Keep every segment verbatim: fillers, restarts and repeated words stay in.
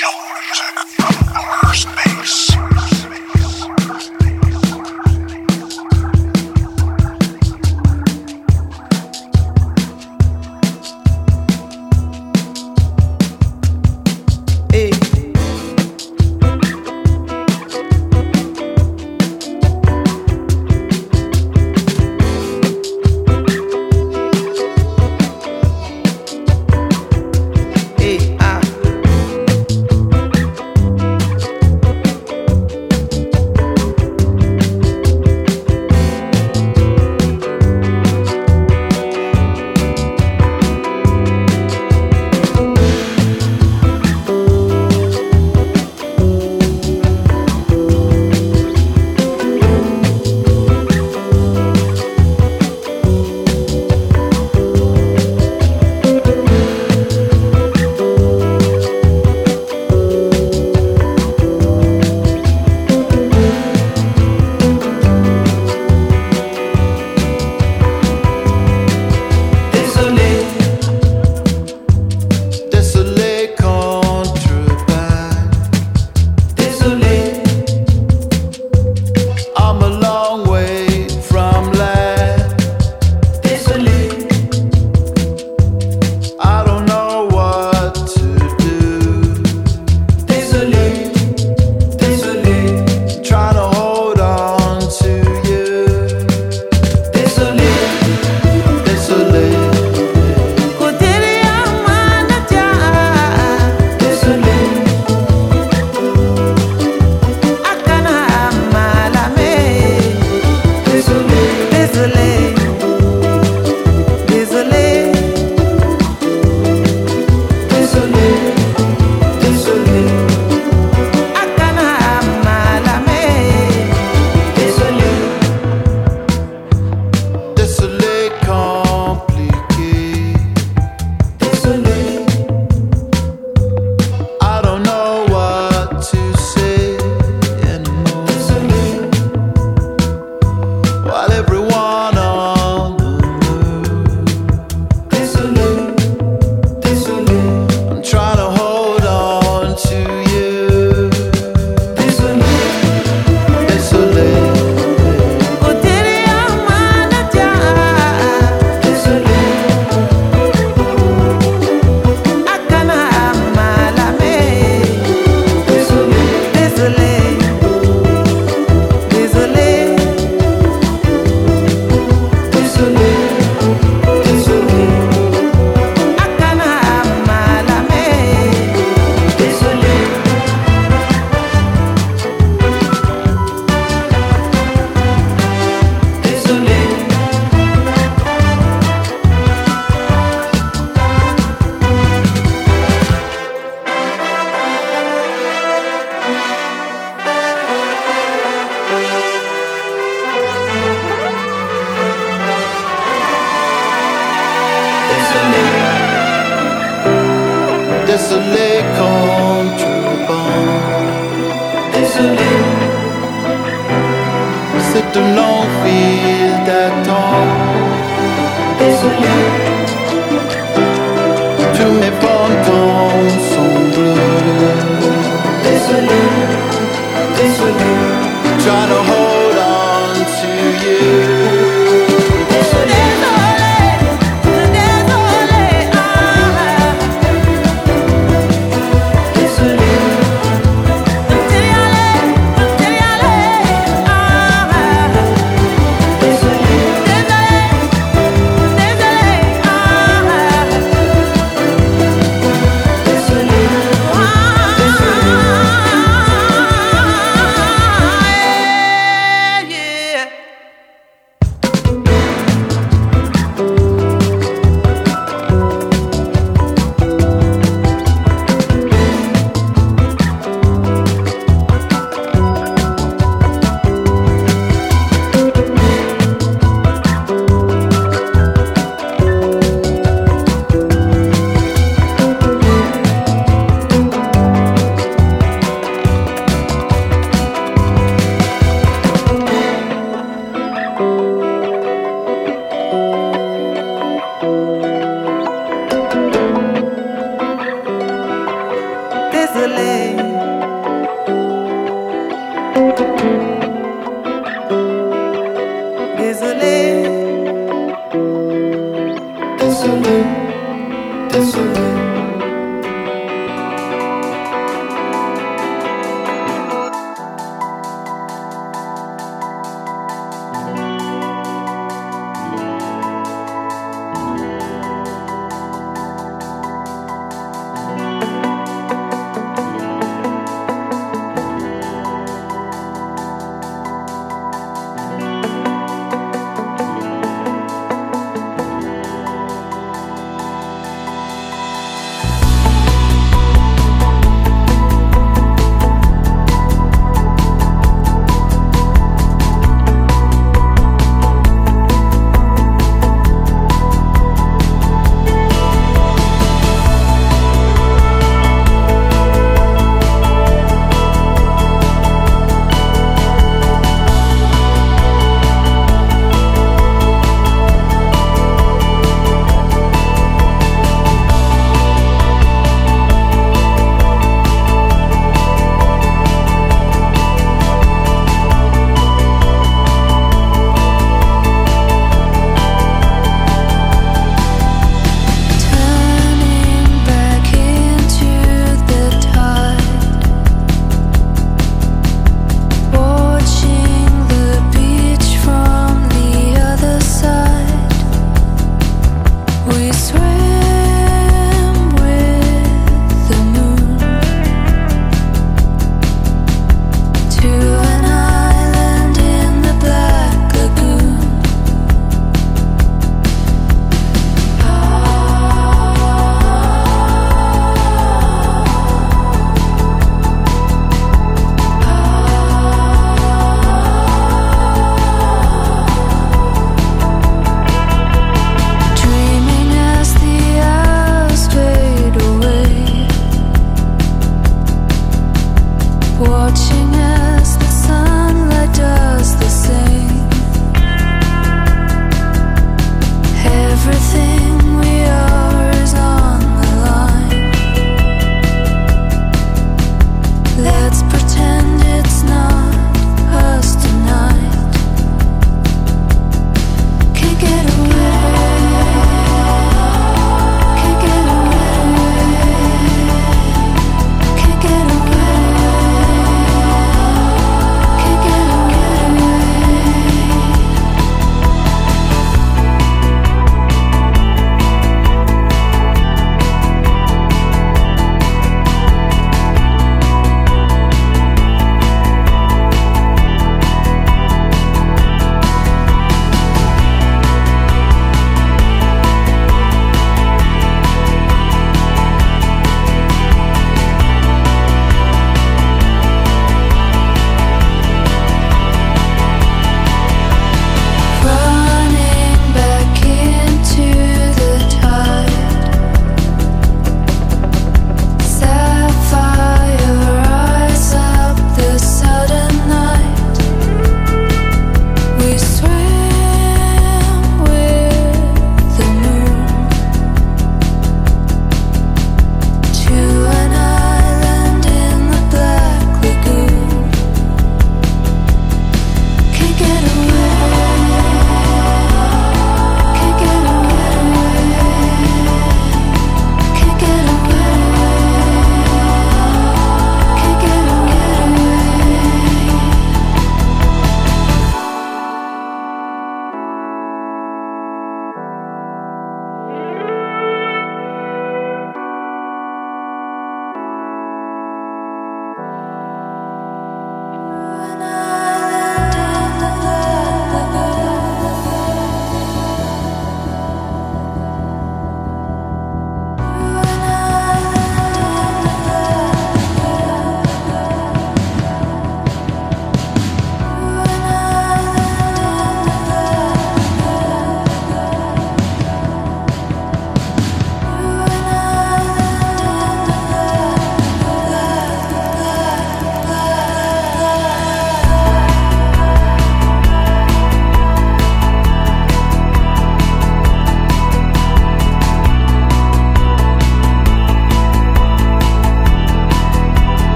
désolé contrebande. Désolé, c'est un long fil d'attente. Désolé, tous mes fantômes sont bleus. Désolé, désolé, trying to hold on to you. Désolé, désolé. Désolé, désolé, désolé.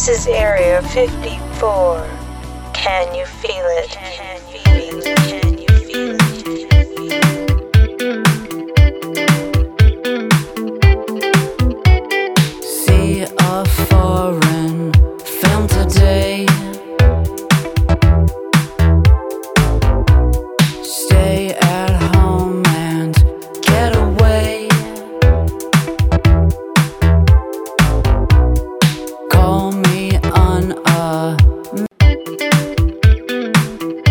This is Area fifty-four. Can you feel it? Can you feel it? Can you feel it? See a foreign film today. Stay at home and get away. Call me on a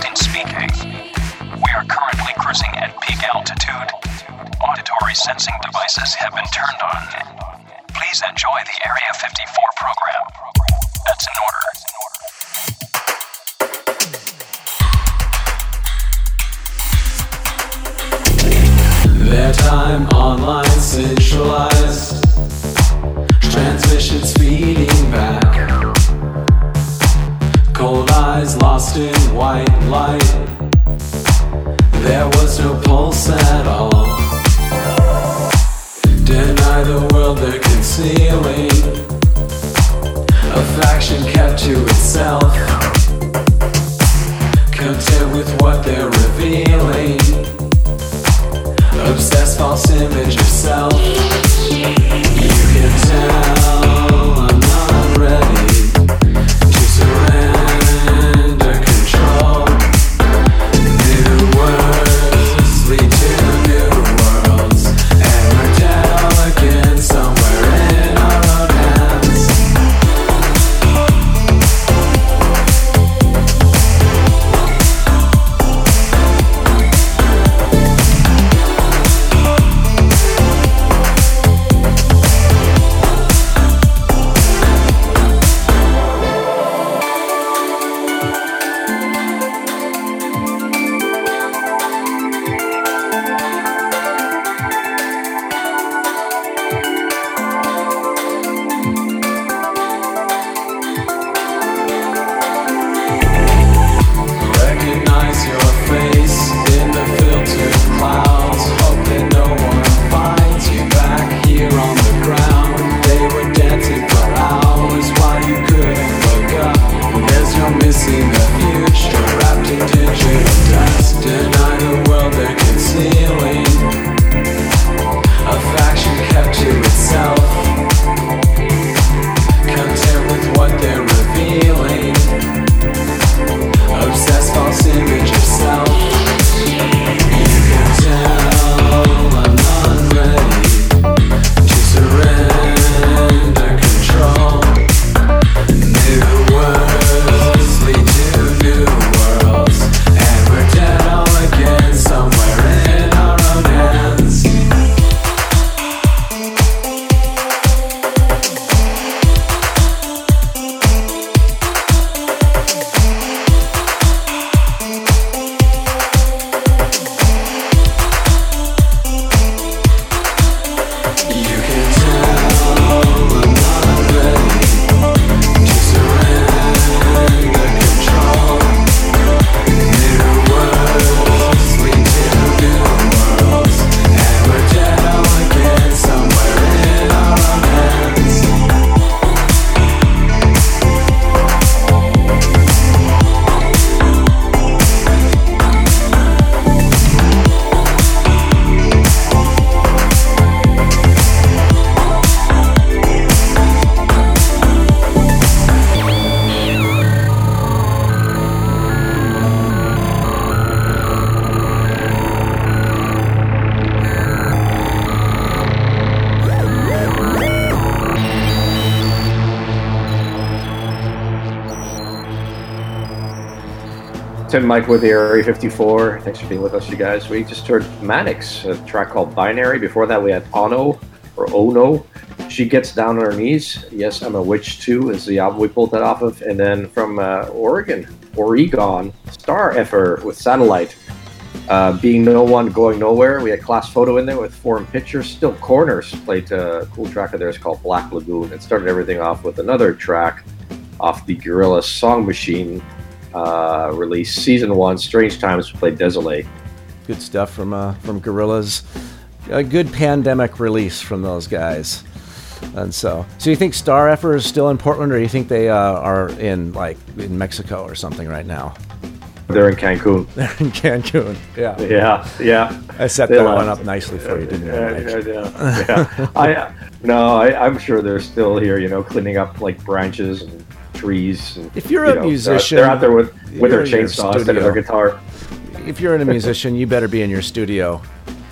Captain speaking. We are currently cruising at peak altitude. Auditory sensing devices have been turned on. Please enjoy the Area fifty-four program. That's in order. Their time online centralized, transmissions feeding back. Cold eyes lost in white light. There was no pulse at all. Deny the world they're concealing. A faction kept to itself, content with what they're revealing. Obsessed false image of self. You can tell I'm not ready to surrender control. New words lead to new worlds, and we're dead again somewhere in our own hands. Tim Mike with the Area fifty-four. Thanks for being with us, you guys. We just heard Mannix, a track called Binary. Before that, we had Ono, or Ono. She Gets Down on Her Knees. Yes, I'm a Witch Too is the album we pulled that off of. And then from uh, Oregon, Oregon, Star Effer with Satellite. Uh, Being No One, Going Nowhere. We had Class Photo in there with Foreign Pictures. Still Corners played a cool track of theirs called Black Lagoon. It started everything off with another track off the Gorillaz Song Machine uh, release. Season one, Strange Times, played Désolé. Good stuff from uh, from Gorillaz. A good pandemic release from those guys. And so, so you think Star Effer is still in Portland, or you think they uh, are in like in Mexico or something right now? They're in Cancun. They're in Cancun. Yeah. Yeah. Yeah. I set They that left. one up nicely for you, didn't Yeah, I? yeah, yeah. I no, I, I'm sure they're still here. You know, cleaning up like branches and trees. And, If you're you a know, musician, they're out there with with their you're in your chainsaw instead of their studio. guitar. If you're a musician, you better be in your studio,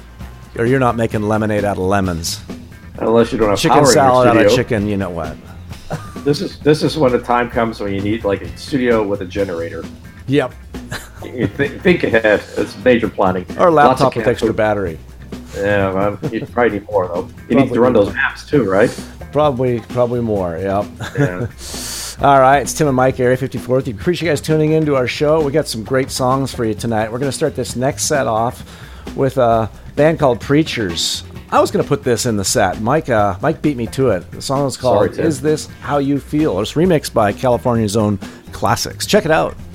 or you're not making lemonade out of lemons. Unless you don't have Chicken power salad in out your of studio. chicken, you know what? This is this is when the time comes when you need like a studio with a generator. Yep. you th- think ahead. It's major planning. Or a Lots of laptop with extra cancel- battery. Yeah, man. You probably need more though. You need Probably to run more. those apps too, right? Probably, probably more. Yep. Yeah. All right, it's Tim and Mike, Area fifty-four. We appreciate you guys tuning in to our show. We got some great songs for you tonight. We're going to start this next set off with a band called Preachers. I was going to put this in the set. Mike uh, Mike beat me to it. The song is called Sorry, Tim. Is This How You Feel? It's remixed by California's own Classics. Check it out.